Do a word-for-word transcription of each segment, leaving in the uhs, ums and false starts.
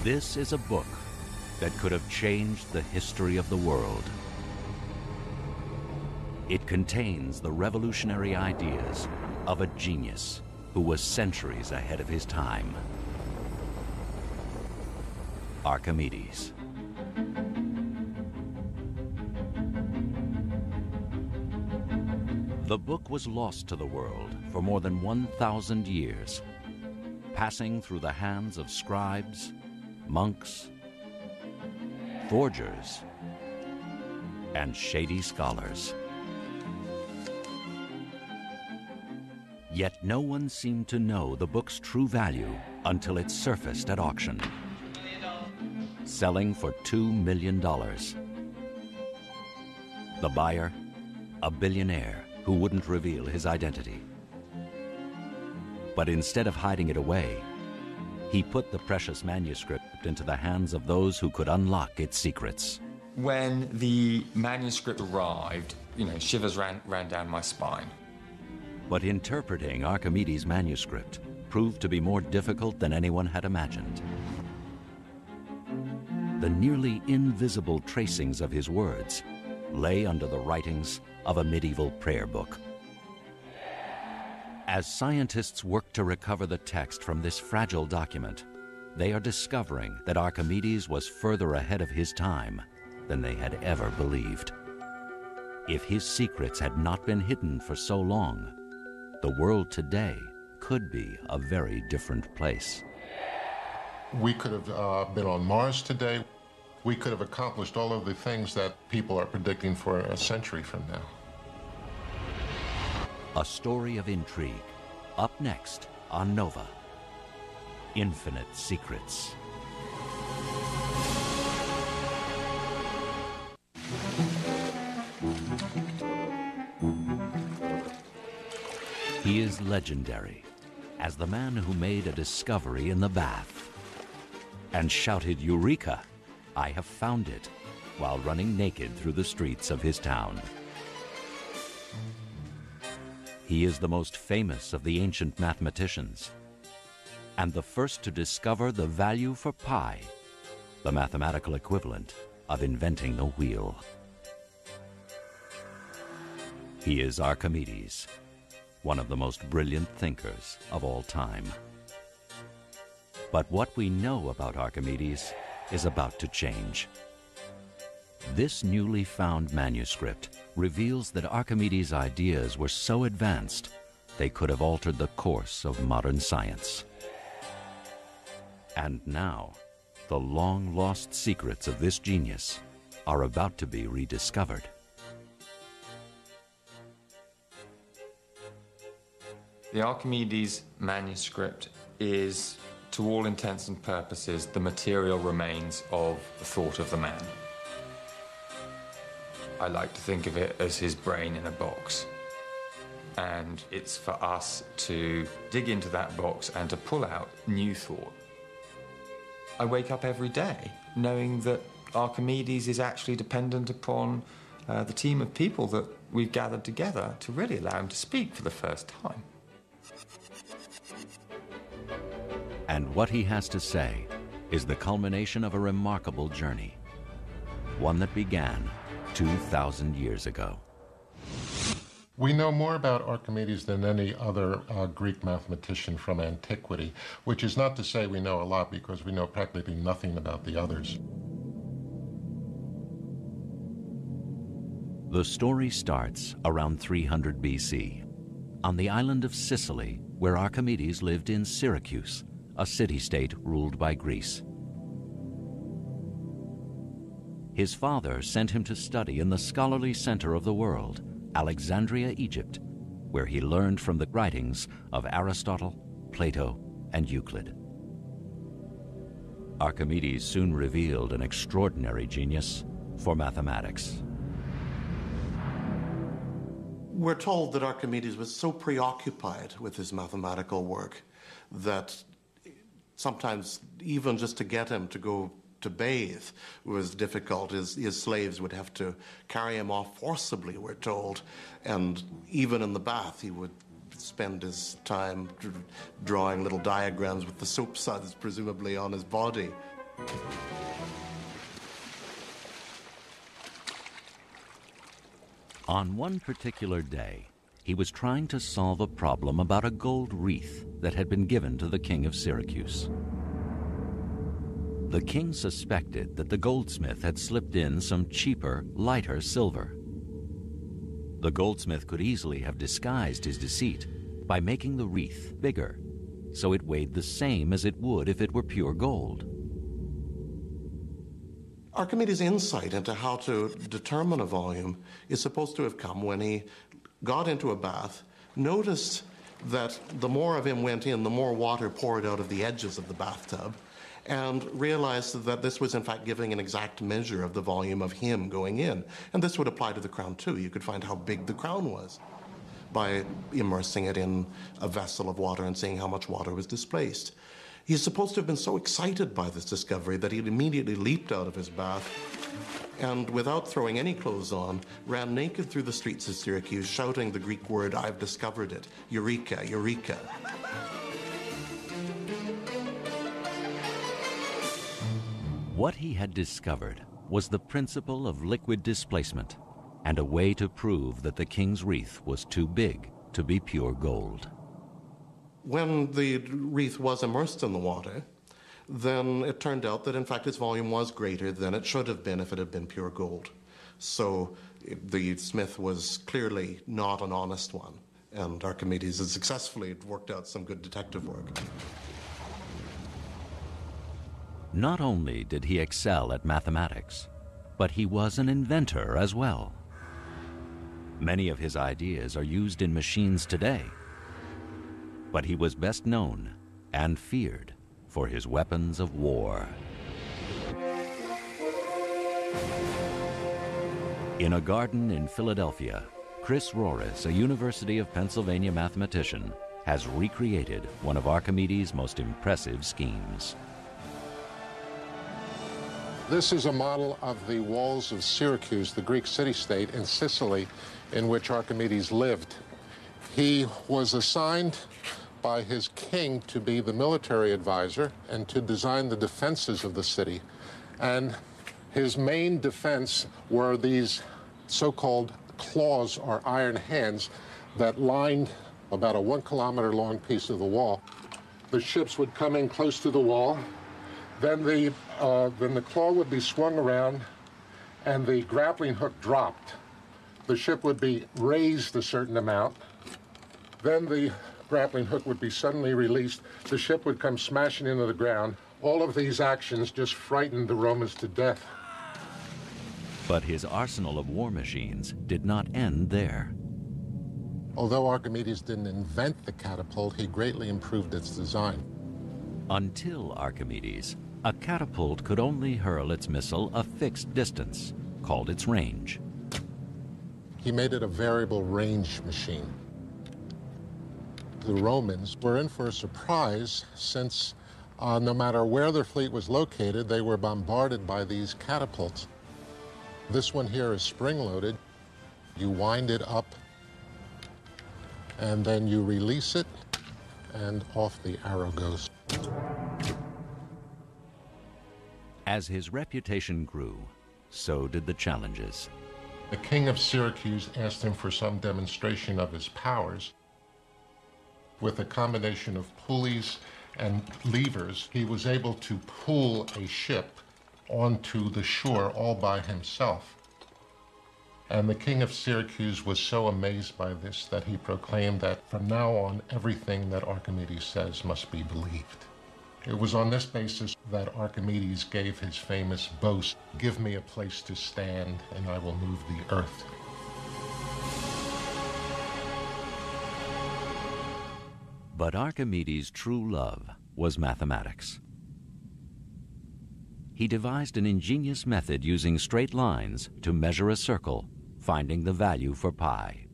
This is a book that could have changed the history of the world. It contains the revolutionary ideas of a genius who was centuries ahead of his time. Archimedes. The book was lost to the world for more than one thousand years, passing through the hands of scribes, monks, forgers, and shady scholars. Yet no one seemed to know the book's true value until it surfaced at auction, selling for two million dollars. The buyer, a billionaire who wouldn't reveal his identity. But instead of hiding it away, he put the precious manuscript into the hands of those who could unlock its secrets. When the manuscript arrived, you know, shivers ran, ran down my spine. But interpreting Archimedes' manuscript proved to be more difficult than anyone had imagined. The nearly invisible tracings of his words lay under the writings of a medieval prayer book. As scientists work to recover the text from this fragile document, they are discovering that Archimedes was further ahead of his time than they had ever believed. If his secrets had not been hidden for so long, the world today could be a very different place. We could have uh, been on Mars today. We could have accomplished all of the things that people are predicting for a century from now. A story of intrigue, up next on Nova. Infinite Secrets. He is legendary as the man who made a discovery in the bath and shouted, "Eureka! I have found it," while running naked through the streets of his town. He is the most famous of the ancient mathematicians and the first to discover the value for pi, the mathematical equivalent of inventing the wheel. He is Archimedes, one of the most brilliant thinkers of all time. But what we know about Archimedes is about to change. This newly found manuscript reveals that Archimedes' ideas were so advanced they could have altered the course of modern science. And now, the long-lost secrets of this genius are about to be rediscovered. The Archimedes manuscript is, to all intents and purposes, the material remains of the thought of the man. I like to think of it as his brain in a box. And it's for us to dig into that box and to pull out new thought. I wake up every day knowing that Archimedes is actually dependent upon uh, the team of people that we've gathered together to really allow him to speak for the first time. And what he has to say is the culmination of a remarkable journey, one that began two thousand years ago. We know more about Archimedes than any other uh, Greek mathematician from antiquity, which is not to say we know a lot, because we know practically nothing about the others. The story starts around three hundred B C, on the island of Sicily, where Archimedes lived in Syracuse, a city-state ruled by Greece. His father sent him to study in the scholarly center of the world, Alexandria, Egypt, where he learned from the writings of Aristotle, Plato, and Euclid. Archimedes soon revealed an extraordinary genius for mathematics. We're told that Archimedes was so preoccupied with his mathematical work that sometimes even just to get him to go to bathe was difficult. His, his slaves would have to carry him off forcibly, we're told, and even in the bath he would spend his time drawing little diagrams with the soap suds, presumably, on his body. On one particular day, he was trying to solve a problem about a gold wreath that had been given to the king of Syracuse. The king suspected that the goldsmith had slipped in some cheaper, lighter silver. The goldsmith could easily have disguised his deceit by making the wreath bigger, so it weighed the same as it would if it were pure gold. Archimedes' insight into how to determine a volume is supposed to have come when he got into a bath, noticed that the more of him went in, the more water poured out of the edges of the bathtub, and realized that this was in fact giving an exact measure of the volume of him going in. And this would apply to the crown too. You could find how big the crown was by immersing it in a vessel of water and seeing how much water was displaced. He's supposed to have been so excited by this discovery that he immediately leaped out of his bath and, without throwing any clothes on, ran naked through the streets of Syracuse, shouting the Greek word, "I've discovered it, Eureka, Eureka." What he had discovered was the principle of liquid displacement and a way to prove that the king's wreath was too big to be pure gold. When the wreath was immersed in the water, then it turned out that in fact its volume was greater than it should have been if it had been pure gold. So the smith was clearly not an honest one, and Archimedes had successfully worked out some good detective work. Not only did he excel at mathematics, but he was an inventor as well. Many of his ideas are used in machines today, but he was best known and feared for his weapons of war. In a garden in Philadelphia, Chris Rorris, a University of Pennsylvania mathematician, has recreated one of Archimedes' most impressive schemes. This is a model of the walls of Syracuse, the Greek city-state in Sicily, in which Archimedes lived. He was assigned by his king to be the military advisor and to design the defenses of the city. And his main defense were these so-called claws or iron hands that lined about a one kilometer long piece of the wall. The ships would come in close to the wall. Then the, uh, then the claw would be swung around and the grappling hook dropped. The ship would be raised a certain amount. Then the grappling hook would be suddenly released. The ship would come smashing into the ground. All of these actions just frightened the Romans to death. But his arsenal of war machines did not end there. Although Archimedes didn't invent the catapult, he greatly improved its design. Until Archimedes, a catapult could only hurl its missile a fixed distance, called its range. He made it a variable range machine. The Romans were in for a surprise since uh, no matter where their fleet was located, they were bombarded by these catapults. This one here is spring-loaded. You wind it up, and then you release it, and off the arrow goes. As his reputation grew, so did the challenges. The king of Syracuse asked him for some demonstration of his powers. With a combination of pulleys and levers, he was able to pull a ship onto the shore all by himself. And the king of Syracuse was so amazed by this that he proclaimed that from now on, everything that Archimedes says must be believed. It was on this basis that Archimedes gave his famous boast, "Give me a place to stand, and I will move the earth." But Archimedes' true love was mathematics. He devised an ingenious method using straight lines to measure a circle, finding the value for pi.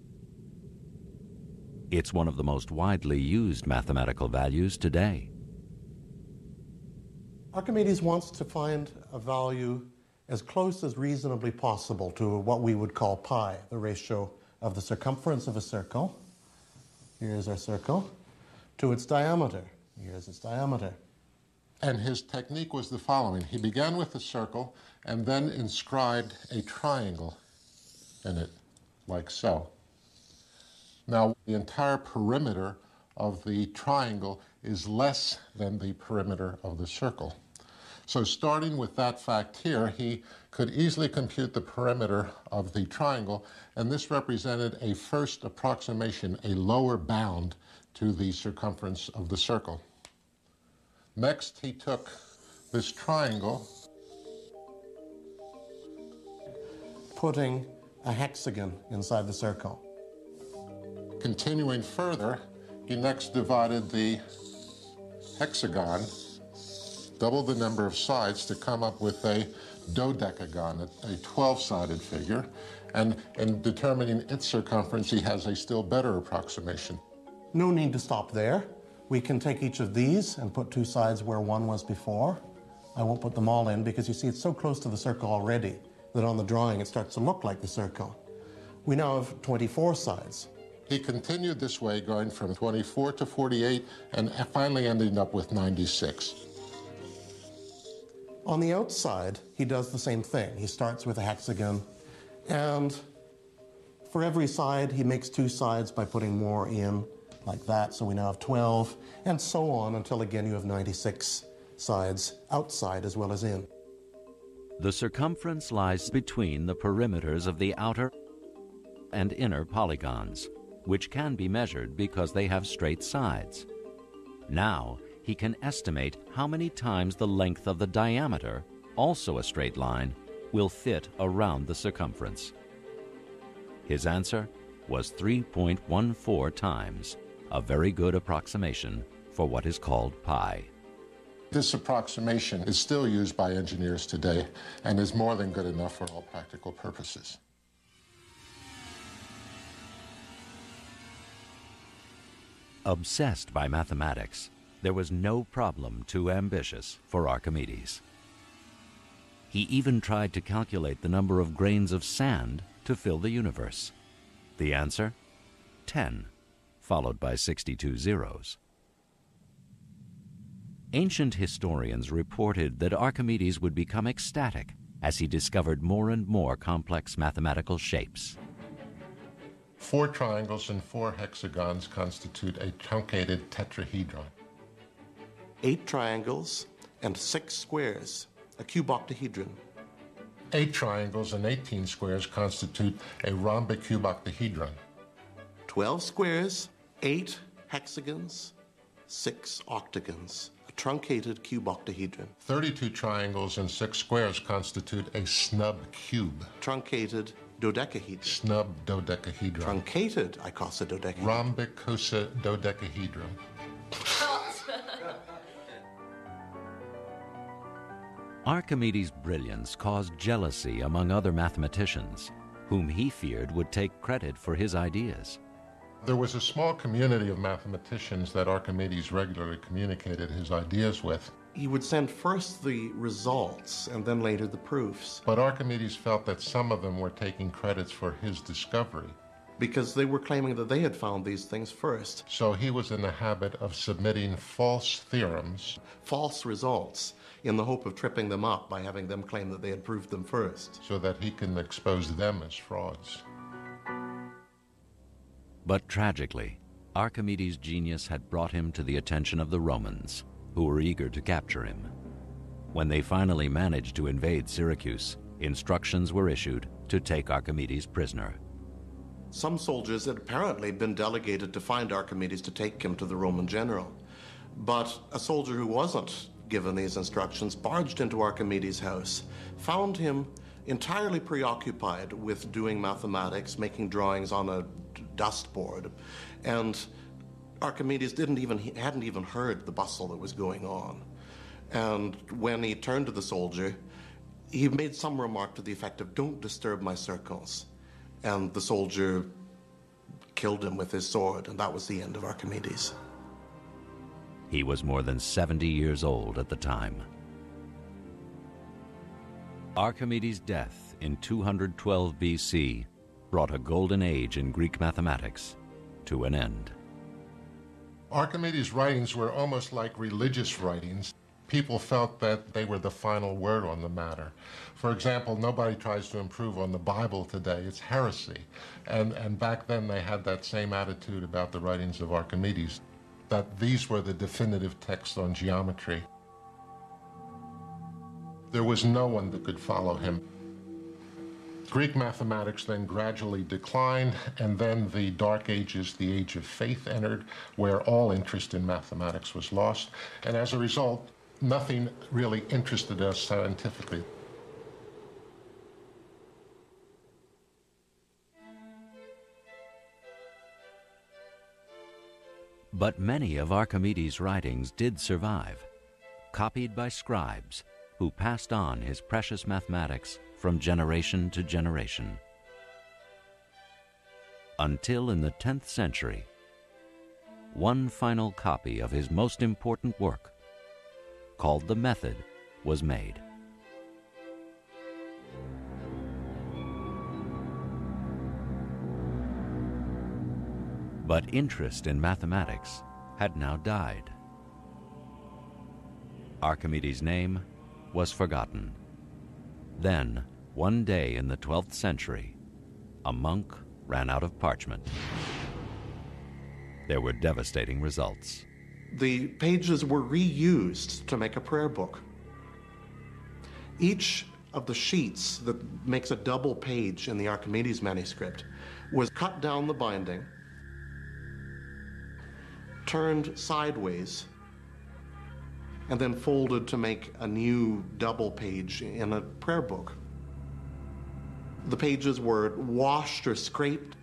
It's one of the most widely used mathematical values today. Archimedes wants to find a value as close as reasonably possible to what we would call pi, the ratio of the circumference of a circle, here's our circle, to its diameter, here's its diameter. And his technique was the following. He began with a circle and then inscribed a triangle in it, like so. Now, the entire perimeter of the triangle is less than the perimeter of the circle. So starting with that fact here, he could easily compute the perimeter of the triangle, and this represented a first approximation, a lower bound to the circumference of the circle. Next, he took this triangle, putting a hexagon inside the circle. Continuing further, he next divided the hexagon, double the number of sides to come up with a dodecagon, a twelve-sided figure, and in determining its circumference, he has a still better approximation. No need to stop there. We can take each of these and put two sides where one was before. I won't put them all in because you see it's so close to the circle already that on the drawing it starts to look like the circle. We now have twenty-four sides. He continued this way, going from twenty-four to forty-eight, and finally ending up with ninety-six. On the outside, he does the same thing. He starts with a hexagon, and for every side, he makes two sides by putting more in, like that, so we now have twelve, and so on until again you have ninety-six sides outside as well as in. The circumference lies between the perimeters of the outer and inner polygons, which can be measured because they have straight sides. Now, he can estimate how many times the length of the diameter, also a straight line, will fit around the circumference. His answer was three point one four times, a very good approximation for what is called pi. This approximation is still used by engineers today and is more than good enough for all practical purposes. Obsessed by mathematics, there was no problem too ambitious for Archimedes. He even tried to calculate the number of grains of sand to fill the universe. The answer? ten, followed by sixty-two zeros. Ancient historians reported that Archimedes would become ecstatic as he discovered more and more complex mathematical shapes. Four triangles and four hexagons constitute a truncated tetrahedron. Eight triangles and six squares, a cuboctahedron. Eight triangles and eighteen squares constitute a rhombic cuboctahedron. Twelve squares, eight hexagons, six octagons, a truncated cuboctahedron. Thirty-two triangles and six squares constitute a snub cube. Truncated dodecahedron. Snub dodecahedron. Truncated icosahedron. Rhombic cosadodecahedron. Archimedes' brilliance caused jealousy among other mathematicians, whom he feared would take credit for his ideas. There was a small community of mathematicians that Archimedes regularly communicated his ideas with. He would send first the results and then later the proofs. But Archimedes felt that some of them were taking credits for his discovery, because they were claiming that they had found these things first. So he was in the habit of submitting false theorems, false results, in the hope of tripping them up by having them claim that they had proved them first, so that he can expose them as frauds. But tragically, Archimedes' genius had brought him to the attention of the Romans, who were eager to capture him. When they finally managed to invade Syracuse, instructions were issued to take Archimedes prisoner. Some soldiers had apparently been delegated to find Archimedes to take him to the Roman general. But a soldier who wasn't given these instructions barged into Archimedes' house, found him entirely preoccupied with doing mathematics, making drawings on a dust board, and Archimedes didn't even, he hadn't even heard the bustle that was going on. And when he turned to the soldier, he made some remark to the effect of, "Don't disturb my circles." And the soldier killed him with his sword, and that was the end of Archimedes. He was more than seventy years old at the time. Archimedes' death in two hundred twelve B C brought a golden age in Greek mathematics to an end. Archimedes' writings were almost like religious writings. people felt that they were the final word on the matter. For example, nobody tries to improve on the Bible today. It's heresy. And, and back then they had that same attitude about the writings of Archimedes, that these were the definitive texts on geometry. There was no one that could follow him. Greek mathematics then gradually declined, and then the Dark Ages, the Age of Faith, entered, where all interest in mathematics was lost. And as a result, nothing really interested us scientifically. But many of Archimedes' writings did survive, copied by scribes who passed on his precious mathematics from generation to generation. Until in the tenth century, one final copy of his most important work, called the Method, was made. But interest in mathematics had now died. Archimedes' name was forgotten. Then, one day in the twelfth century, a monk ran out of parchment. There were devastating results. The pages were reused to make a prayer book. Each of the sheets that makes a double page in the Archimedes manuscript was cut down the binding, turned sideways, and then folded to make a new double page in a prayer book. The pages were washed or scraped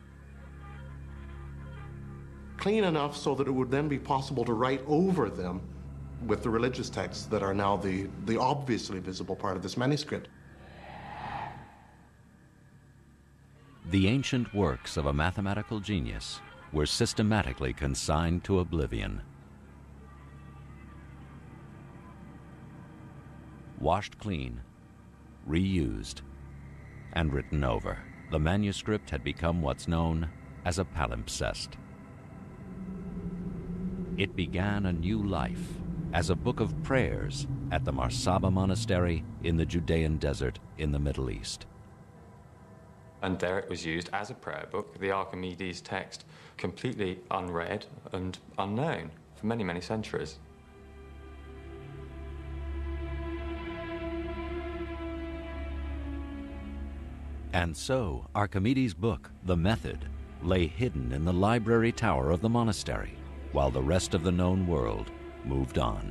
clean enough so that it would then be possible to write over them with the religious texts that are now the, the obviously visible part of this manuscript. The ancient works of a mathematical genius were systematically consigned to oblivion. Washed clean, reused, and written over, the manuscript had become what's known as a palimpsest. It began a new life as a book of prayers at the Marsaba Monastery in the Judean desert in the Middle East. And there it was used as a prayer book, the Archimedes text, completely unread and unknown for many, many centuries. And so Archimedes' book, The Method, lay hidden in the library tower of the monastery, while the rest of the known world moved on.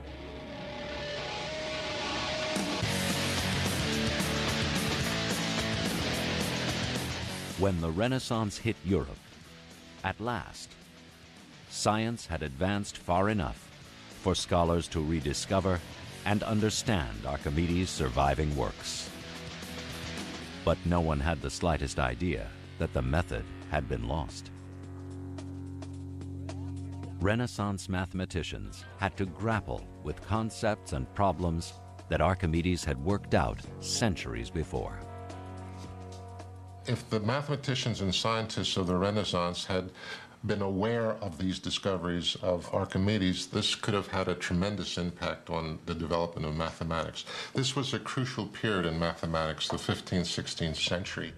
When the Renaissance hit Europe, at last, science had advanced far enough for scholars to rediscover and understand Archimedes' surviving works. But no one had the slightest idea that the method had been lost. Renaissance mathematicians had to grapple with concepts and problems that Archimedes had worked out centuries before. If the mathematicians and scientists of the Renaissance had been aware of these discoveries of Archimedes, this could have had a tremendous impact on the development of mathematics. This was a crucial period in mathematics, the fifteenth, sixteenth century.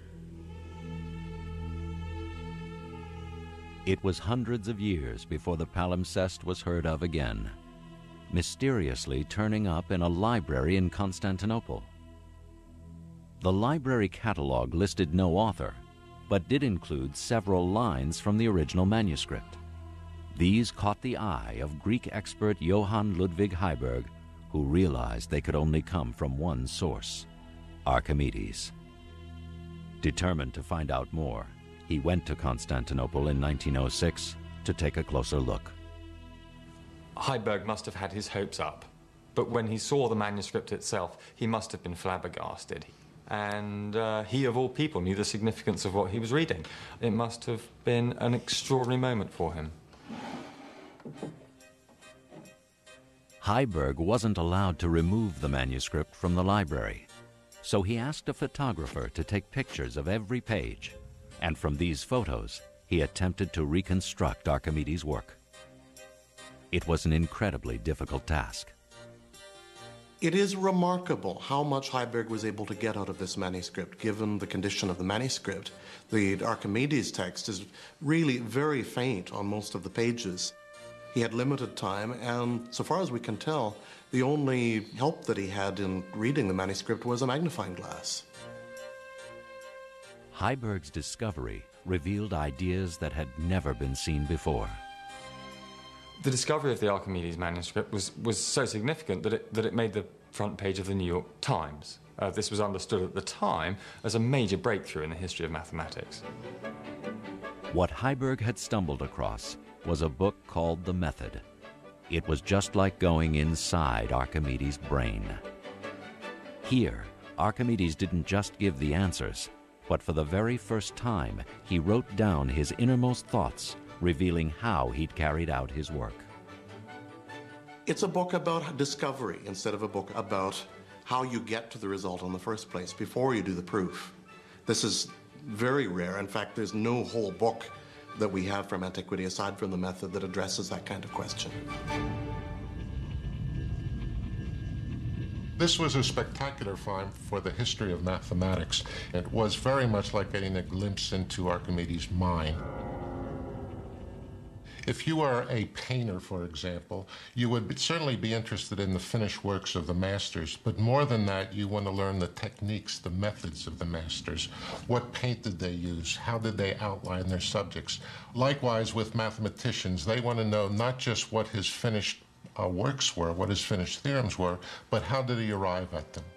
It was hundreds of years before the palimpsest was heard of again, mysteriously turning up in a library in Constantinople. The library catalog listed no author, but did include several lines from the original manuscript. These caught the eye of Greek expert Johann Ludwig Heiberg, who realized they could only come from one source, Archimedes. Determined to find out more, he went to Constantinople in nineteen oh six to take a closer look. Heiberg must have had his hopes up, but when he saw the manuscript itself, he must have been flabbergasted. And uh, he, of all people, knew the significance of what he was reading. It must have been an extraordinary moment for him. Heiberg wasn't allowed to remove the manuscript from the library, so he asked a photographer to take pictures of every page, and from these photos, he attempted to reconstruct Archimedes' work. It was an incredibly difficult task, It is remarkable how much Heiberg was able to get out of this manuscript, given the condition of the manuscript. The Archimedes text is really very faint on most of the pages. He had limited time, and so far as we can tell, the only help that he had in reading the manuscript was a magnifying glass. Heiberg's discovery revealed ideas that had never been seen before. The discovery of the Archimedes manuscript was, was so significant that it, that it made the front page of the New York Times. Uh, this was understood at the time as a major breakthrough in the history of mathematics. What Heiberg had stumbled across was a book called The Method. It was just like going inside Archimedes' brain. Here, Archimedes didn't just give the answers, but for the very first time, he wrote down his innermost thoughts, revealing how he'd carried out his work. It's a book about discovery instead of a book about how you get to the result in the first place before you do the proof. This is very rare. In fact, there's no whole book that we have from antiquity, aside from the Method, that addresses that kind of question. This was a spectacular find for the history of mathematics. It was very much like getting a glimpse into Archimedes' mind. If you are a painter, for example, you would be, certainly be interested in the finished works of the masters, but more than that, you want to learn the techniques, the methods of the masters. What paint did they use? How did they outline their subjects? Likewise, with mathematicians, they want to know not just what his finished uh, works were, what his finished theorems were, but how did he arrive at them?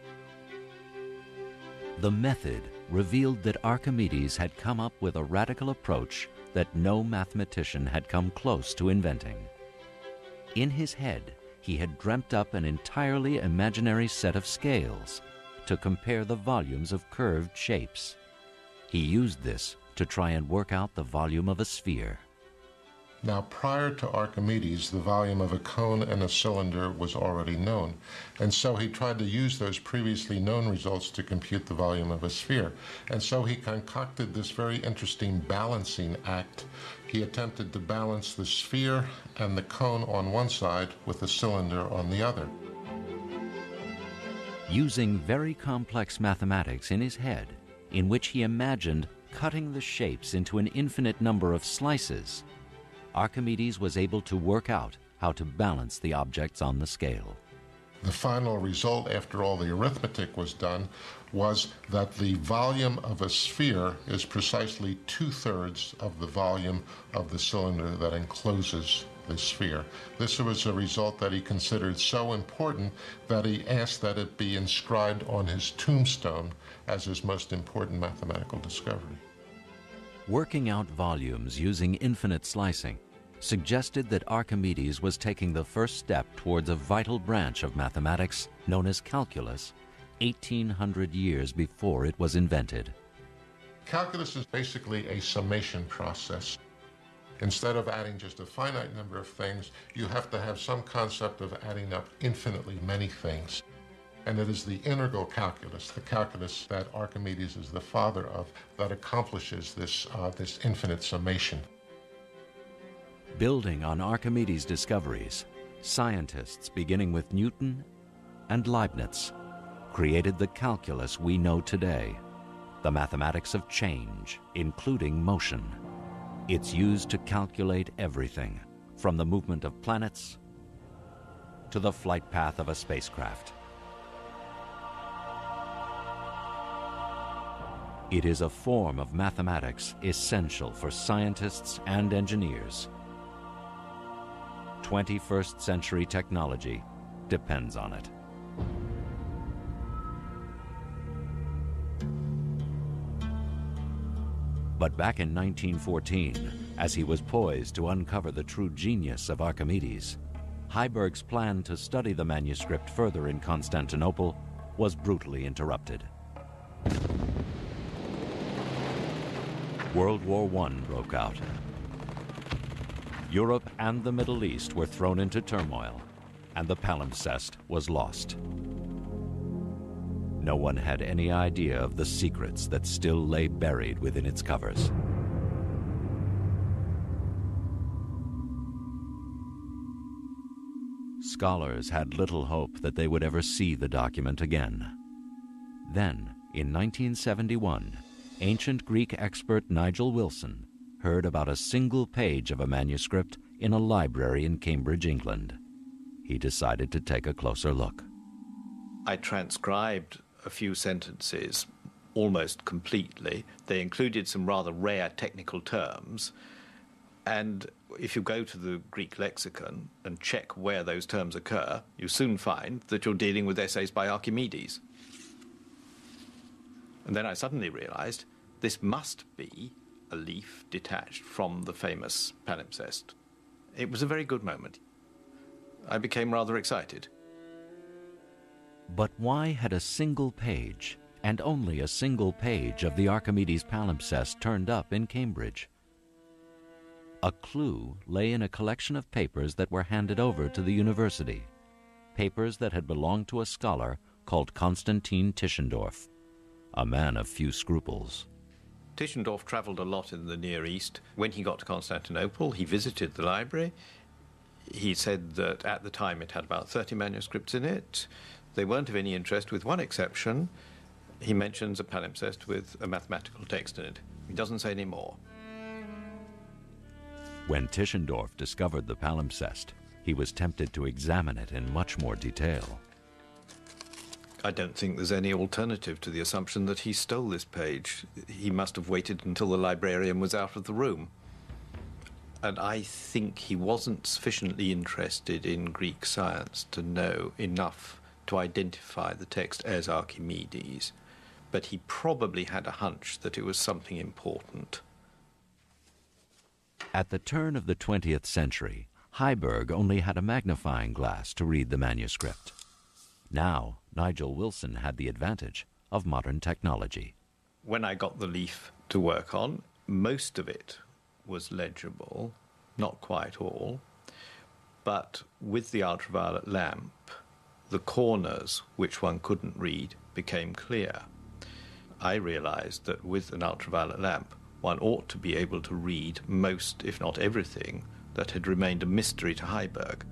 The Method revealed that Archimedes had come up with a radical approach that no mathematician had come close to inventing. In his head, he had dreamt up an entirely imaginary set of scales to compare the volumes of curved shapes. He used this to try and work out the volume of a sphere. Now, prior to Archimedes, the volume of a cone and a cylinder was already known, and so he tried to use those previously known results to compute the volume of a sphere. And so he concocted this very interesting balancing act. He attempted to balance the sphere and the cone on one side with the cylinder on the other. Using very complex mathematics in his head, in which he imagined cutting the shapes into an infinite number of slices, Archimedes was able to work out how to balance the objects on the scale. The final result, after all the arithmetic was done, was that the volume of a sphere is precisely two-thirds of the volume of the cylinder that encloses the sphere. This was a result that he considered so important that he asked that it be inscribed on his tombstone as his most important mathematical discovery. Working out volumes using infinite slicing suggested that Archimedes was taking the first step towards a vital branch of mathematics known as calculus, eighteen hundred years before it was invented. Calculus is basically a summation process. Instead of adding just a finite number of things, you have to have some concept of adding up infinitely many things. And it is the integral calculus, the calculus that Archimedes is the father of, that accomplishes this, uh, this infinite summation. Building on Archimedes' discoveries, scientists beginning with Newton and Leibniz created the calculus we know today, the mathematics of change, including motion. It's used to calculate everything, from the movement of planets to the flight path of a spacecraft. It is a form of mathematics essential for scientists and engineers. twenty-first century technology depends on it. But back in nineteen fourteen, as he was poised to uncover the true genius of Archimedes, Heiberg's plan to study the manuscript further in Constantinople was brutally interrupted. World War One broke out. Europe and the Middle East were thrown into turmoil, and the palimpsest was lost. No one had any idea of the secrets that still lay buried within its covers. scholars had little hope that they would ever see the document again. Then, in nineteen seventy-one, ancient Greek expert Nigel Wilson heard about a single page of a manuscript in a library in Cambridge, England. He decided to take a closer look. I transcribed a few sentences almost completely. They included some rather rare technical terms, and if you go to the Greek lexicon and check where those terms occur, you soon find that you're dealing with essays by Archimedes. And then I suddenly realized this must be a leaf detached from the famous palimpsest. It was a very good moment. I became rather excited. But why had a single page, and only a single page, of the Archimedes palimpsest turned up in Cambridge? A clue lay in a collection of papers that were handed over to the university, papers that had belonged to a scholar called Konstantin Tischendorf, a man of few scruples. Tischendorf traveled a lot in the Near East. When he got to Constantinople, he visited the library. He said that at the time it had about thirty manuscripts in it. They weren't of any interest, with one exception. He mentions a palimpsest with a mathematical text in it. He doesn't say any more. When Tischendorf discovered the palimpsest, he was tempted to examine it in much more detail. I don't think there's any alternative to the assumption that he stole this page. He must have waited until the librarian was out of the room. And I think he wasn't sufficiently interested in Greek science to know enough to identify the text as Archimedes, but he probably had a hunch that it was something important. At the turn of the twentieth century, Heiberg only had a magnifying glass to read the manuscript. Now, Nigel Wilson had the advantage of modern technology. When I got the leaf to work on, most of it was legible, not quite all, but with the ultraviolet lamp, the corners which one couldn't read became clear. I realized that with an ultraviolet lamp, one ought to be able to read most, if not everything, that had remained a mystery to Heiberg.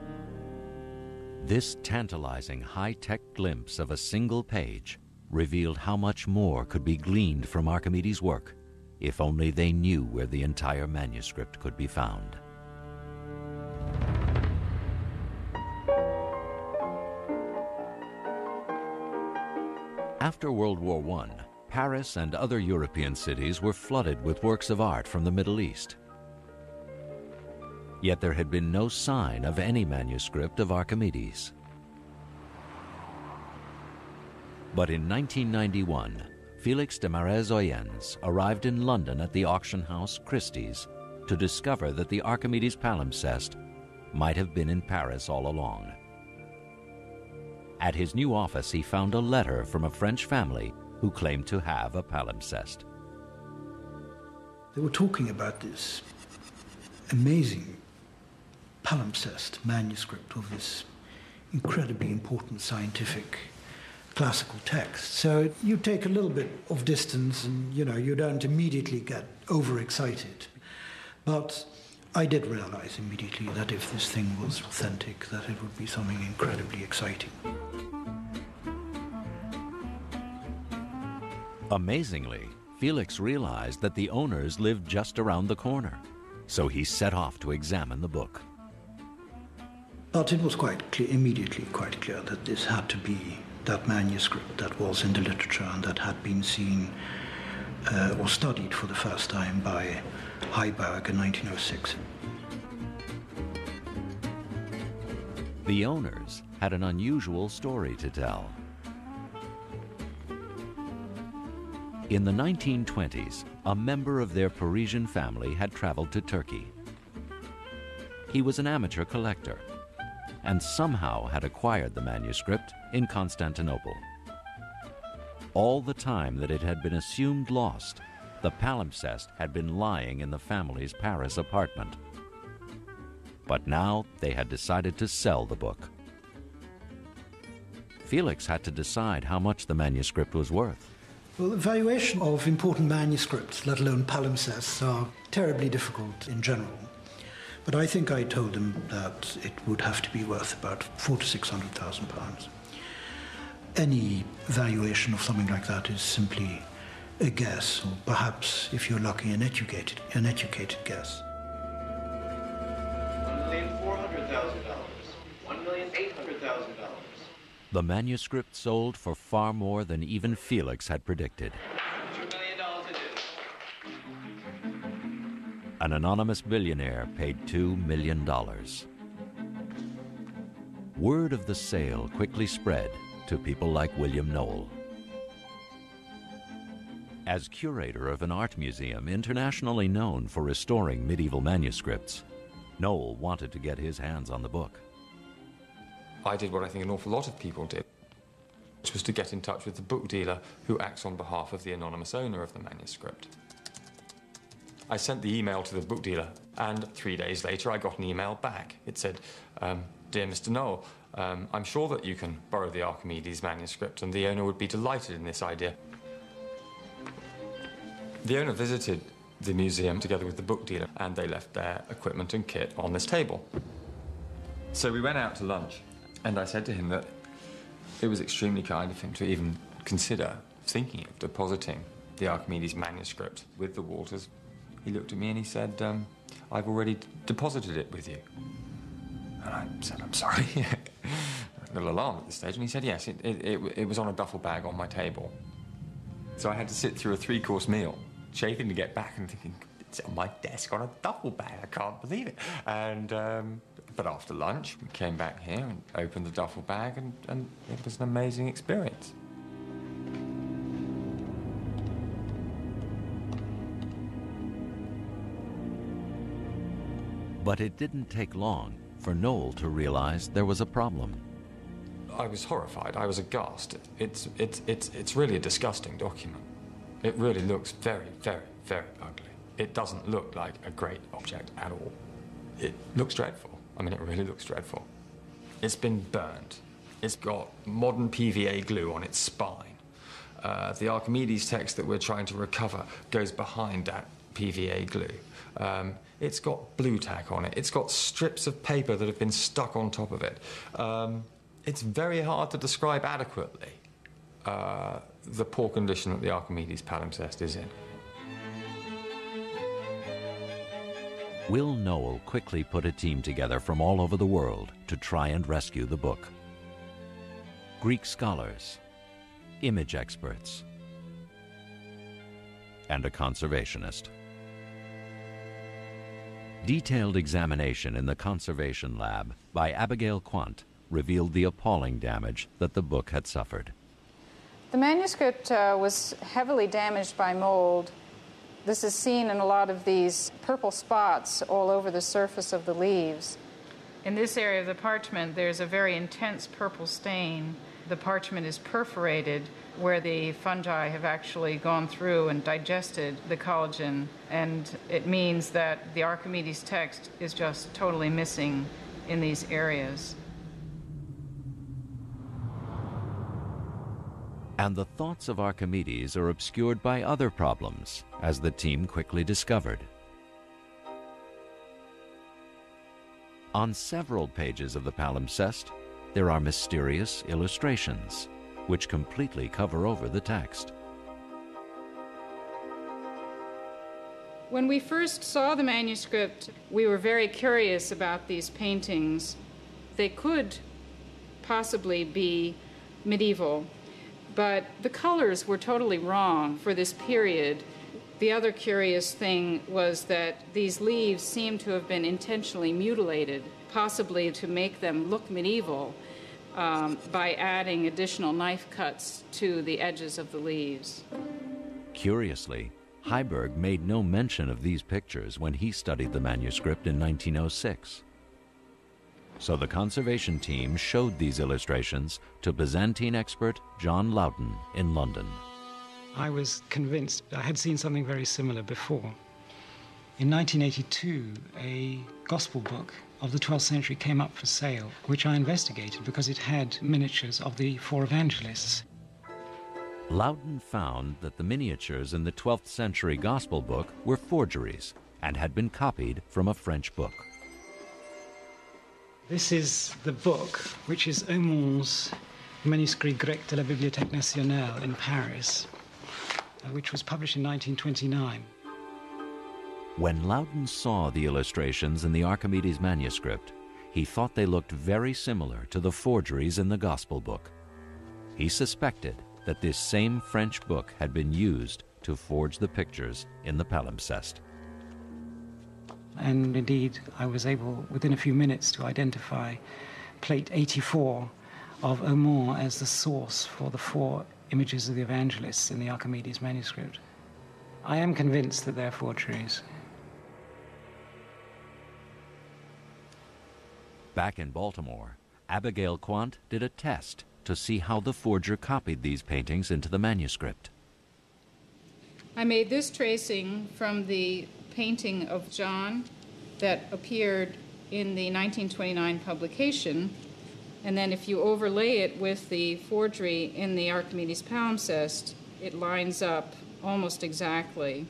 This tantalizing high-tech glimpse of a single page revealed how much more could be gleaned from Archimedes' work if only they knew where the entire manuscript could be found. After World War One, Paris and other European cities were flooded with works of art from the Middle East. Yet there had been no sign of any manuscript of Archimedes. But in nineteen ninety-one, Felix de Marais-Oyens arrived in London at the auction house Christie's to discover that the Archimedes palimpsest might have been in Paris all along. At his new office, he found a letter from a French family who claimed to have a palimpsest. They were talking about this amazing palimpsest manuscript of this incredibly important scientific classical text. So you take a little bit of distance and, you know, you don't immediately get overexcited. But I did realize immediately that if this thing was authentic, that it would be something incredibly exciting. Amazingly, Felix realized that the owners lived just around the corner, so he set off to examine the book. But it was quite clear, immediately quite clear, that this had to be that manuscript that was in the literature and that had been seen uh, or studied for the first time by Heiberg in nineteen oh six. The owners had an unusual story to tell. In the nineteen twenties, a member of their Parisian family had traveled to Turkey. He was an amateur collector and somehow had acquired the manuscript in Constantinople. All the time that it had been assumed lost, the palimpsest had been lying in the family's Paris apartment. But now they had decided to sell the book. Felix had to decide how much the manuscript was worth. Well, the valuation of important manuscripts, let alone palimpsests, are terribly difficult in general. But I think I told him that it would have to be worth about four to six hundred thousand pounds. Any valuation of something like that is simply a guess, or perhaps, if you're lucky, an educated, an educated guess. one million four hundred thousand dollars. one million eight hundred thousand dollars. The manuscript sold for far more than even Felix had predicted. two million dollars it is. An anonymous billionaire paid two million dollars. Word of the sale quickly spread to people like William Noel. As curator of an art museum internationally known for restoring medieval manuscripts, Noel wanted to get his hands on the book. I did what I think an awful lot of people did, which was to get in touch with the book dealer who acts on behalf of the anonymous owner of the manuscript. I sent the email to the book dealer, and three days later I got an email back. It said, um, "Dear Mister Noel, um, I'm sure that you can borrow the Archimedes manuscript, and the owner would be delighted in this idea." The owner visited the museum together with the book dealer, and they left their equipment and kit on this table. So we went out to lunch, and I said to him that it was extremely kind of him to even consider thinking of depositing the Archimedes manuscript with the Walters. He looked at me and he said, um, "I've already d deposited it with you." And I said, "I'm sorry." A little alarmed at this stage, and he said, "Yes, it, it, it, it was on a duffel bag on my table." So I had to sit through a three-course meal, chafing to get back and thinking, it's on my desk on a duffel bag, I can't believe it. And, um, but after lunch, we came back here and opened the duffel bag, and, and it was an amazing experience. But it didn't take long for Noel to realize there was a problem. I was horrified. I was aghast. It's, it's, it's, it's really a disgusting document. It really looks very, very, very ugly. It doesn't look like a great object at all. It looks dreadful. I mean, it really looks dreadful. It's been burnt. It's got modern P V A glue on its spine. Uh, the Archimedes text that we're trying to recover goes behind that P V A glue. Um, it's got blue tack on it. It's got strips of paper that have been stuck on top of it. Um, It's very hard to describe adequately uh, the poor condition that the Archimedes palimpsest is in. Will Noel quickly put a team together from all over the world to try and rescue the book. Greek scholars, image experts, and a conservationist. Detailed examination in the conservation lab by Abigail Quant revealed the appalling damage that the book had suffered. The manuscript uh, was heavily damaged by mold. This is seen in a lot of these purple spots all over the surface of the leaves. In this area of the parchment, there's a very intense purple stain. The parchment is perforated where the fungi have actually gone through and digested the collagen, and it means that the Archimedes text is just totally missing in these areas. And the thoughts of Archimedes are obscured by other problems, as the team quickly discovered. On several pages of the palimpsest, there are mysterious illustrations, which completely cover over the text. When we first saw the manuscript, we were very curious about these paintings. They could possibly be medieval, but the colors were totally wrong for this period. The other curious thing was that these leaves seemed to have been intentionally mutilated, possibly to make them look medieval, um, by adding additional knife cuts to the edges of the leaves. Curiously, Heiberg made no mention of these pictures when he studied the manuscript in nineteen oh six. So the conservation team showed these illustrations to Byzantine expert John Loudon in London. I was convinced I had seen something very similar before. In nineteen eighty-two, a gospel book of the twelfth century came up for sale, which I investigated because it had miniatures of the four evangelists. Loudon found that the miniatures in the twelfth century gospel book were forgeries and had been copied from a French book. This is the book, which is Aumon's Manuscrit Grec de la Bibliothèque Nationale in Paris, uh, which was published in nineteen twenty-nine. When Loudon saw the illustrations in the Archimedes manuscript, he thought they looked very similar to the forgeries in the Gospel book. He suspected that this same French book had been used to forge the pictures in the palimpsest. And indeed, I was able, within a few minutes, to identify plate eighty-four of Aumont as the source for the four images of the evangelists in the Archimedes manuscript. I am convinced that they're forgeries. Back in Baltimore, Abigail Quandt did a test to see how the forger copied these paintings into the manuscript. I made this tracing from the painting of John that appeared in the nineteen twenty-nine publication, and then if you overlay it with the forgery in the Archimedes palimpsest, it lines up almost exactly.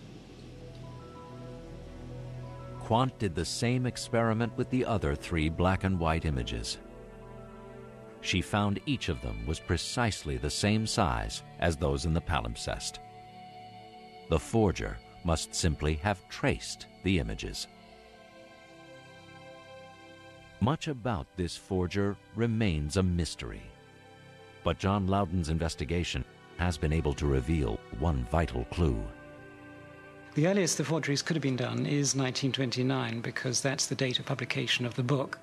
Quandt did the same experiment with the other three black and white images. She found each of them was precisely the same size as those in the palimpsest. The forger must simply have traced the images. Much about this forger remains a mystery, but John Loudon's investigation has been able to reveal one vital clue. The earliest the forgeries could have been done is nineteen twenty-nine, because that's the date of publication of the book.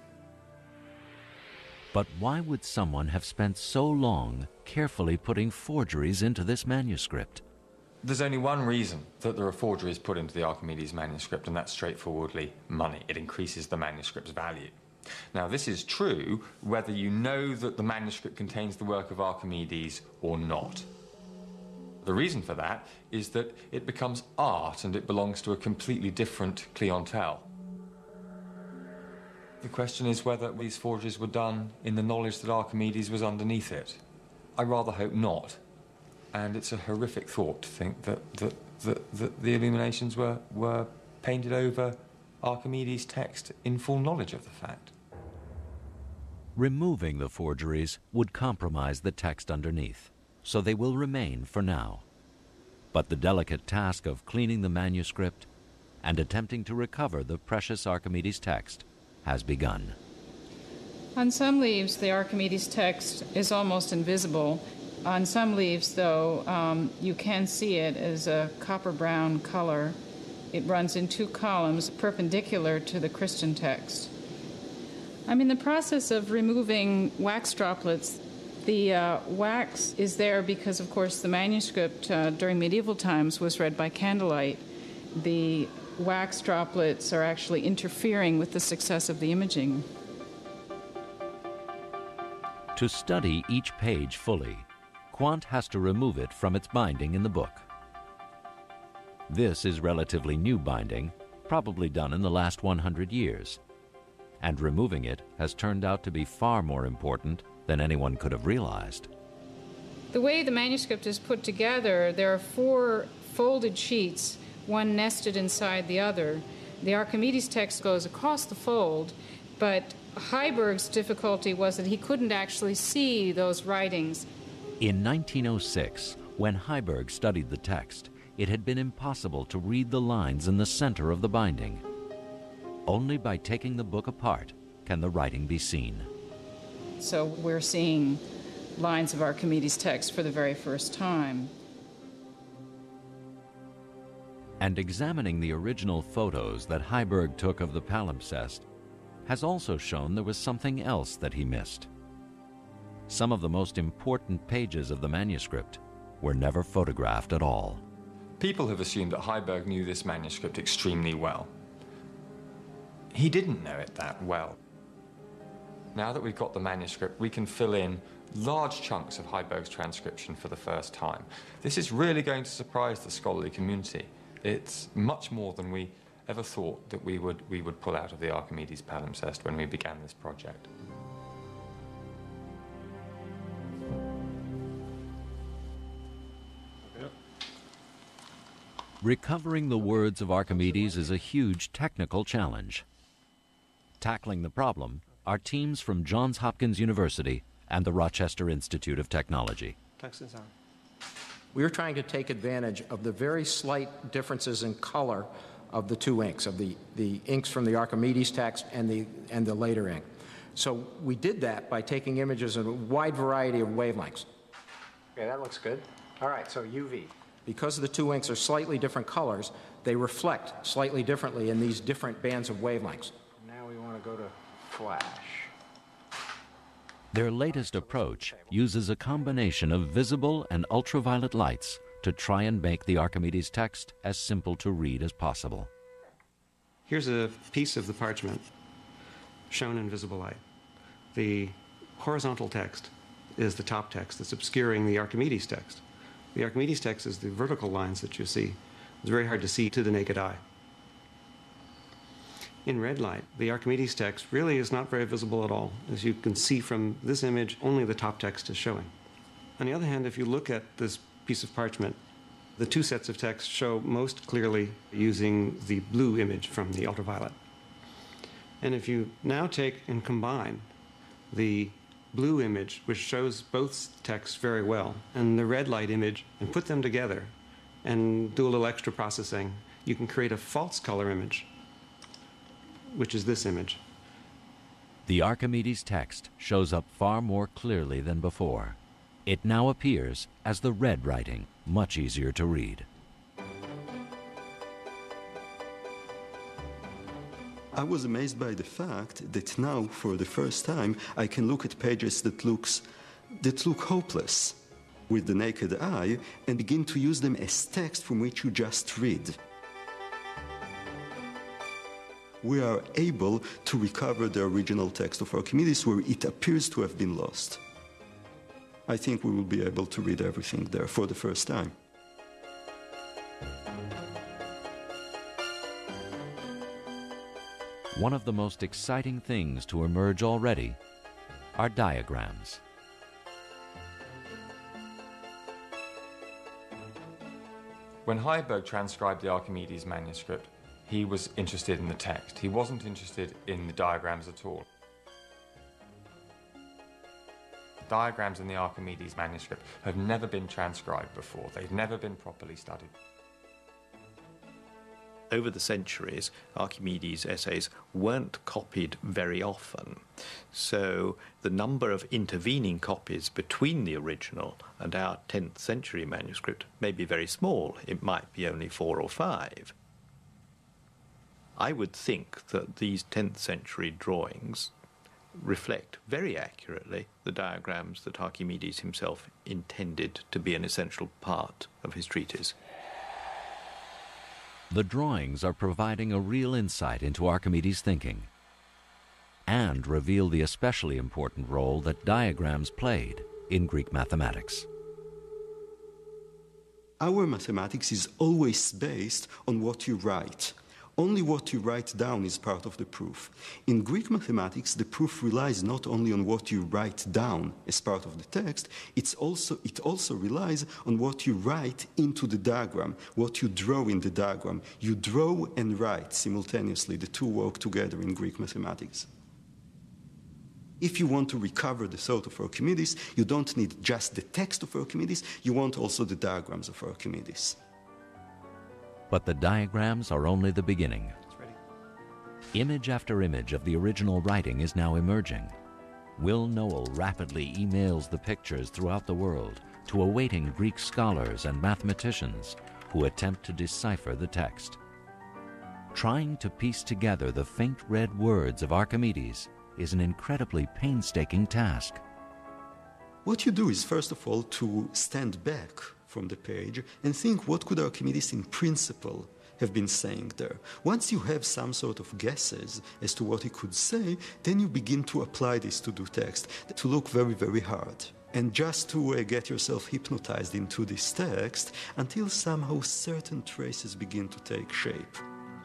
But why would someone have spent so long carefully putting forgeries into this manuscript? There's only one reason that there are forgeries put into the Archimedes manuscript, and that's straightforwardly money. It increases the manuscript's value. Now, this is true whether you know that the manuscript contains the work of Archimedes or not. The reason for that is that it becomes art and it belongs to a completely different clientele. The question is whether these forgeries were done in the knowledge that Archimedes was underneath it. I rather hope not. And it's a horrific thought to think that, that, that, that the illuminations were, were painted over Archimedes' text in full knowledge of the fact. Removing the forgeries would compromise the text underneath, so they will remain for now. But the delicate task of cleaning the manuscript and attempting to recover the precious Archimedes text has begun. On some leaves, the Archimedes text is almost invisible. On some leaves, though, um, you can see it as a copper-brown color. It runs in two columns perpendicular to the Christian text. I'm in the process of removing wax droplets. The uh, wax is there because, of course, the manuscript uh, during medieval times was read by candlelight. The wax droplets are actually interfering with the success of the imaging. To study each page fully, Quandt has to remove it from its binding in the book. This is relatively new binding, probably done in the last one hundred years. And removing it has turned out to be far more important than anyone could have realized. The way the manuscript is put together, there are four folded sheets, one nested inside the other. The Archimedes text goes across the fold, but Heiberg's difficulty was that he couldn't actually see those writings. In nineteen oh six, when Heiberg studied the text, it had been impossible to read the lines in the center of the binding. Only by taking the book apart can the writing be seen. So we're seeing lines of Archimedes' text for the very first time. And examining the original photos that Heiberg took of the palimpsest has also shown there was something else that he missed. Some of the most important pages of the manuscript were never photographed at all. People have assumed that Heiberg knew this manuscript extremely well. He didn't know it that well. Now that we've got the manuscript, we can fill in large chunks of Heiberg's transcription for the first time. This is really going to surprise the scholarly community. It's much more than we ever thought that we would, we would pull out of the Archimedes palimpsest when we began this project. Recovering the words of Archimedes is a huge technical challenge. Tackling the problem are teams from Johns Hopkins University and the Rochester Institute of Technology. Text is on. We were trying to take advantage of the very slight differences in color of the two inks, of the, the inks from the Archimedes text and the, and the later ink. So we did that by taking images in a wide variety of wavelengths. Okay, that looks good. All right, so U V. Because the two inks are slightly different colors, they reflect slightly differently in these different bands of wavelengths. Now we want to go to flash. Their latest approach uses a combination of visible and ultraviolet lights to try and make the Archimedes text as simple to read as possible. Here's a piece of the parchment shown in visible light. The horizontal text is the top text that's obscuring the Archimedes text. The Archimedes text is the vertical lines that you see. It's very hard to see to the naked eye. In red light, the Archimedes text really is not very visible at all. As you can see from this image, only the top text is showing. On the other hand, if you look at this piece of parchment, the two sets of text show most clearly using the blue image from the ultraviolet. And if you now take and combine the blue image, which shows both texts very well, and the red light image, and put them together and do a little extra processing, you can create a false color image, which is this image. The Archimedes text shows up far more clearly than before. It now appears as the red writing, much easier to read. I was amazed by the fact that now, for the first time, I can look at pages that, looks, that look hopeless with the naked eye and begin to use them as text from which you just read. We are able to recover the original text of Archimedes where it appears to have been lost. I think we will be able to read everything there for the first time. One of the most exciting things to emerge already are diagrams. When Heiberg transcribed the Archimedes manuscript, he was interested in the text. He wasn't interested in the diagrams at all. Diagrams in the Archimedes manuscript have never been transcribed before. They've never been properly studied. Over the centuries, Archimedes' essays weren't copied very often, so the number of intervening copies between the original and our tenth century manuscript may be very small. It might be only four or five. I would think that these tenth century drawings reflect very accurately the diagrams that Archimedes himself intended to be an essential part of his treatise. The drawings are providing a real insight into Archimedes' thinking and reveal the especially important role that diagrams played in Greek mathematics. Our mathematics is always based on what you write. Only what you write down is part of the proof. In Greek mathematics, the proof relies not only on what you write down as part of the text, it's also, it also relies on what you write into the diagram, what you draw in the diagram. You draw and write simultaneously. The two work together in Greek mathematics. If you want to recover the thought of Archimedes, you don't need just the text of Archimedes, you want also the diagrams of Archimedes. But the diagrams are only the beginning. Image after image of the original writing is now emerging. Will Noel rapidly emails the pictures throughout the world to awaiting Greek scholars and mathematicians who attempt to decipher the text. Trying to piece together the faint red words of Archimedes is an incredibly painstaking task. What you do is, first of all, to stand back from the page and think, what could Archimedes in principle have been saying there? Once you have some sort of guesses as to what he could say, then you begin to apply this to do text, to look very, very hard. And just to uh, get yourself hypnotized into this text until somehow certain traces begin to take shape.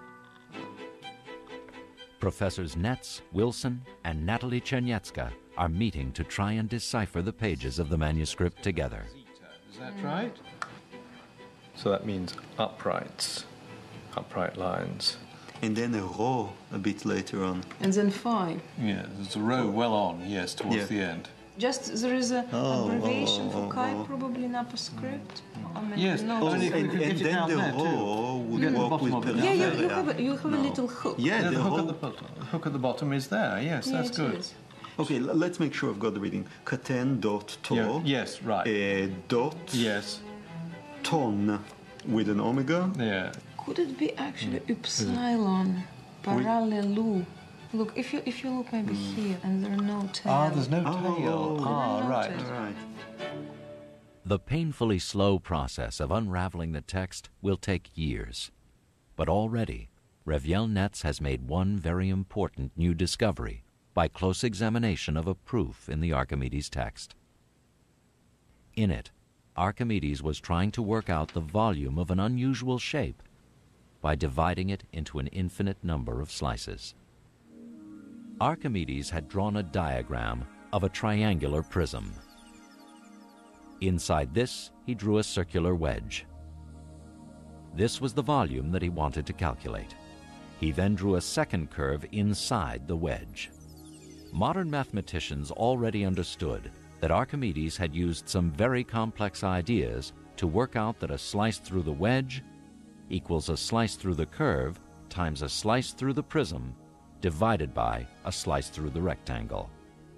Professors Netz, Wilson, and Natalie Czerniecka are meeting to try and decipher the pages of the manuscript together. Is that right? So that means uprights, upright lines. And then a row a bit later on. And then five. Yeah, there's a row well on, yes, towards Yeah. the end. Just there is a Oh, abbreviation oh, for oh, chi oh. probably in upper script. I mean, Yes. no, Oh, just- and- And, and then the row would Get the work bottom with of it. yeah, you, periferia. you have a, you have a No. little hook. Yeah, Yeah, the the hook whole- at the, bottom, hook at the bottom is there, yes, Yeah, that's it good. is. Okay, l- let's make sure I've got the reading. Caten dot to. Yeah, yes, right. Uh, dot. Yes. Ton with an omega. Yeah. Could it be actually upsilon parallelu? Look, if you if you look maybe here and there are no tail. Ah, there's no Oh, tail. oh, Ah, no right. tail. All right. The painfully slow process of unraveling the text will take years. But already, Reviel Netz has made one very important new discovery by close examination of a proof in the Archimedes text. In it, Archimedes was trying to work out the volume of an unusual shape by dividing it into an infinite number of slices. Archimedes had drawn a diagram of a triangular prism. Inside this, he drew a circular wedge. This was the volume that he wanted to calculate. He then drew a second curve inside the wedge. Modern mathematicians already understood that Archimedes had used some very complex ideas to work out that a slice through the wedge equals a slice through the curve times a slice through the prism divided by a slice through the rectangle.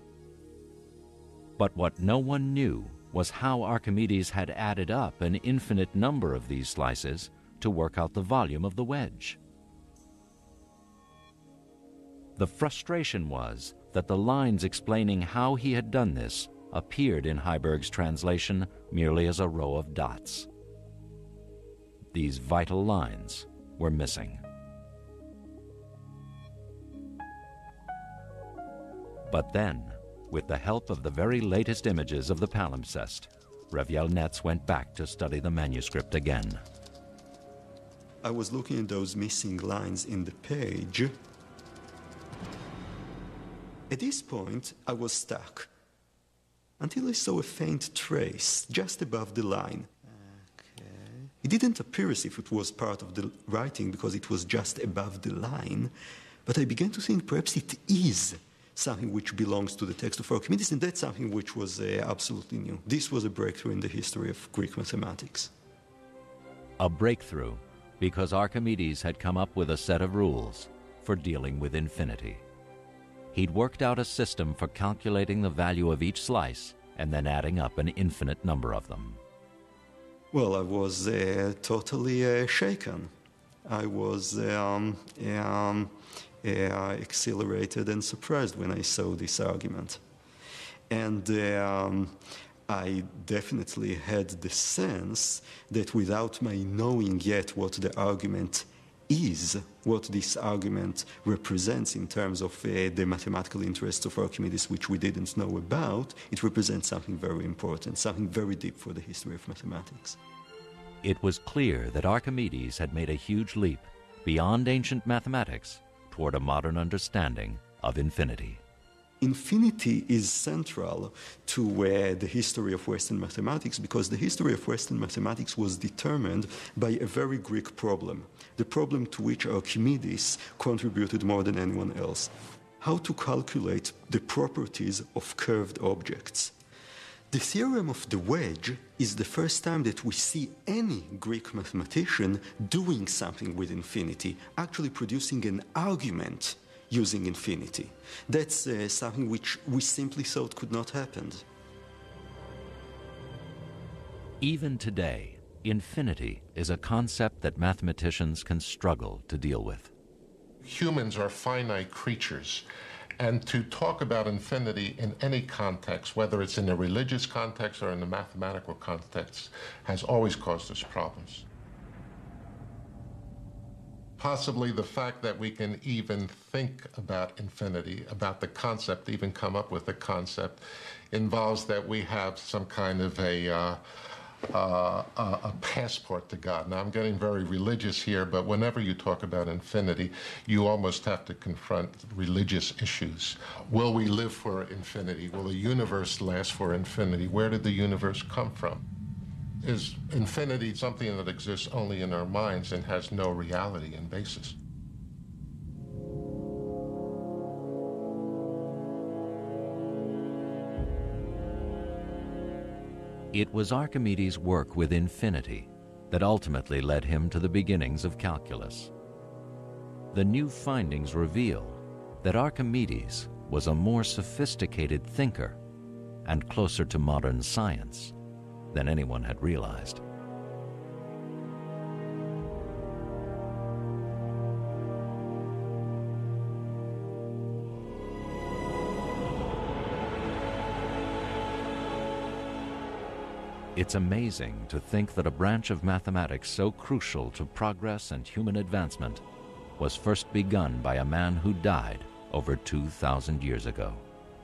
But what no one knew was how Archimedes had added up an infinite number of these slices to work out the volume of the wedge. The frustration was that the lines explaining how he had done this appeared in Heiberg's translation merely as a row of dots. These vital lines were missing. But then, with the help of the very latest images of the palimpsest, Reviel Netz went back to study the manuscript again. I was looking at those missing lines in the page. At this point, I was stuck until I saw a faint trace just above the line. Okay. It didn't appear as if it was part of the writing because it was just above the line, but I began to think perhaps it is something which belongs to the text of Archimedes, and that's something which was uh, absolutely new. This was a breakthrough in the history of Greek mathematics. A breakthrough because Archimedes had come up with a set of rules for dealing with infinity. He'd worked out a system for calculating the value of each slice and then adding up an infinite number of them. Well, I was uh, totally uh, shaken. I was um, um, uh, exhilarated and surprised when I saw this argument. And um, I definitely had the sense that without my knowing yet what the argument is, what this argument represents in terms of uh, the mathematical interests of Archimedes, which we didn't know about, it represents something very important, something very deep for the history of mathematics. It was clear that Archimedes had made a huge leap beyond ancient mathematics toward a modern understanding of infinity. Infinity is central to uh, the history of Western mathematics because the history of Western mathematics was determined by a very Greek problem, the problem to which Archimedes contributed more than anyone else: how to calculate the properties of curved objects. The theorem of the wedge is the first time that we see any Greek mathematician doing something with infinity, actually producing an argument using infinity. That's uh, something which we simply thought could not happen. Even today, infinity is a concept that mathematicians can struggle to deal with. Humans are finite creatures, and to talk about infinity in any context, whether it's in a religious context or in a mathematical context, has always caused us problems. Possibly the fact that we can even think about infinity, about the concept, even come up with a concept, involves that we have some kind of a, uh, uh, a, a passport to God. Now, I'm getting very religious here, but whenever you talk about infinity, you almost have to confront religious issues. Will we live for infinity? Will the universe last for infinity? Where did the universe come from? Is infinity something that exists only in our minds and has no reality and basis? It was Archimedes' work with infinity that ultimately led him to the beginnings of calculus. The new findings reveal that Archimedes was a more sophisticated thinker and closer to modern science than anyone had realized. It's amazing to think that a branch of mathematics so crucial to progress and human advancement was first begun by a man who died over two thousand years ago.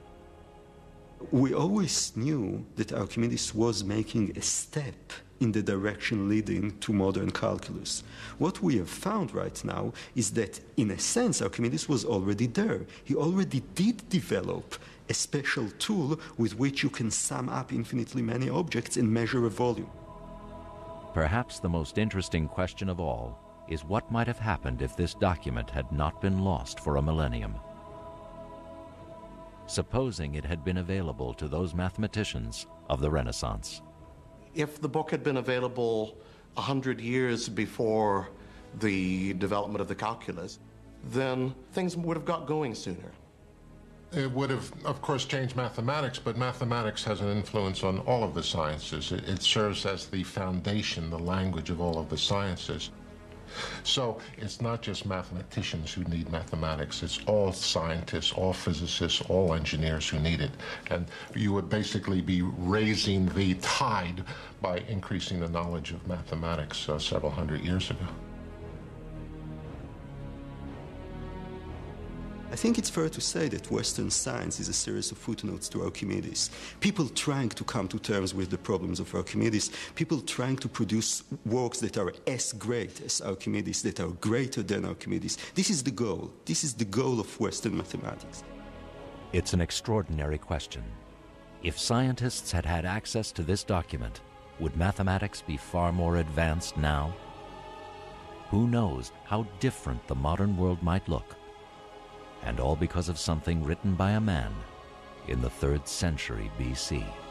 We always knew that Archimedes was making a step in the direction leading to modern calculus. What we have found right now is that, in a sense, Archimedes was already there. He already did develop a special tool with which you can sum up infinitely many objects and measure a volume. Perhaps the most interesting question of all is what might have happened if this document had not been lost for a millennium. Supposing it had been available to those mathematicians of the Renaissance. If the book had been available a hundred years before the development of the calculus, then things would have got going sooner. It would have, of course, changed mathematics, but mathematics has an influence on all of the sciences. It, it serves as the foundation, the language of all of the sciences. So it's not just mathematicians who need mathematics, it's all scientists, all physicists, all engineers who need it. And you would basically be raising the tide by increasing the knowledge of mathematics uh, several hundred years ago. I think it's fair to say that Western science is a series of footnotes to Archimedes. People trying to come to terms with the problems of Archimedes, people trying to produce works that are as great as Archimedes, that are greater than Archimedes. This is the goal. This is the goal of Western mathematics. It's an extraordinary question. If scientists had had access to this document, would mathematics be far more advanced now? Who knows how different the modern world might look? And all because of something written by a man in the third century B C.